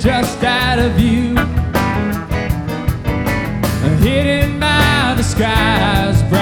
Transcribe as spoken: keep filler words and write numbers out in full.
just out of view, hidden by the sky's bright